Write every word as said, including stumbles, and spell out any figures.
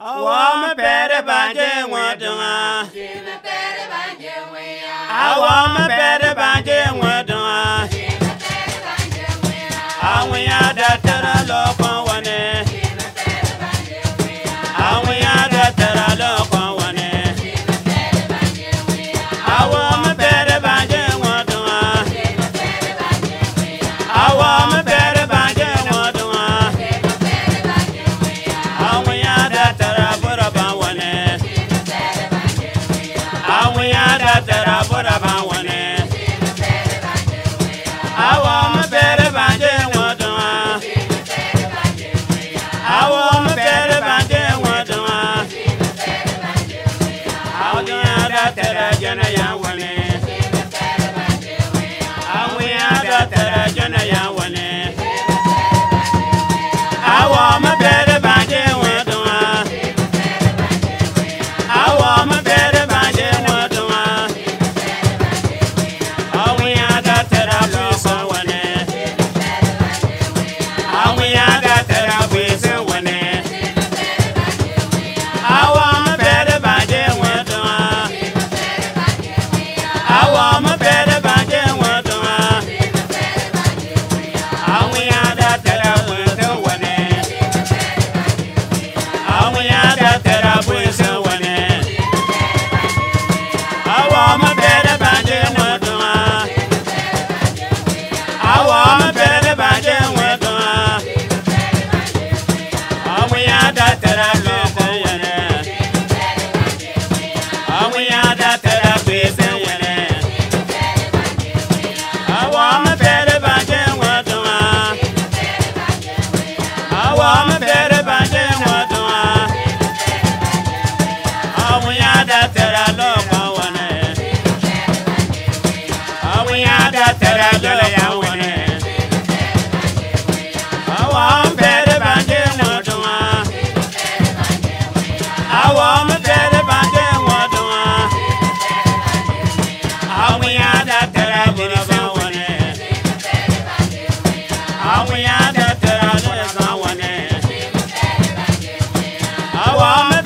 Awam pere banje wadunga. Awam pere banje wadunga. Awiya datara lokon wane. Awiya datara lokon wane. Awam pere banje wadunga. Awam pere banje wadunga. Awiya datara buraba wane. Awiya datara buraba wane. Awam pere banje wadunga. Awam pere banje wadunga. Awiya datara jana ya wane. Awiya datara jana ya wane. Awam pere banje wadunga. Awam pere banje wadunga. Awiya datara busa wane. Awiya datara busa wane. Awam pere banje wadunga. Awam pere banje wadunga. Awiya datara busa wane. Awiya datara busa wane. Awam pere banje wadunga. Awam pere banje wadunga. Awiya datara busa wane. Awiya datara busa wane. Awam pere banje wadunga. Awam pere banje wadunga. Awiya datara lokon wane. Awiya datara jala ya wane. Awam pere banje wadunga. Awam pere banje wadunga. Awiya datara buraba wane. Awiya datara jala wane. Awam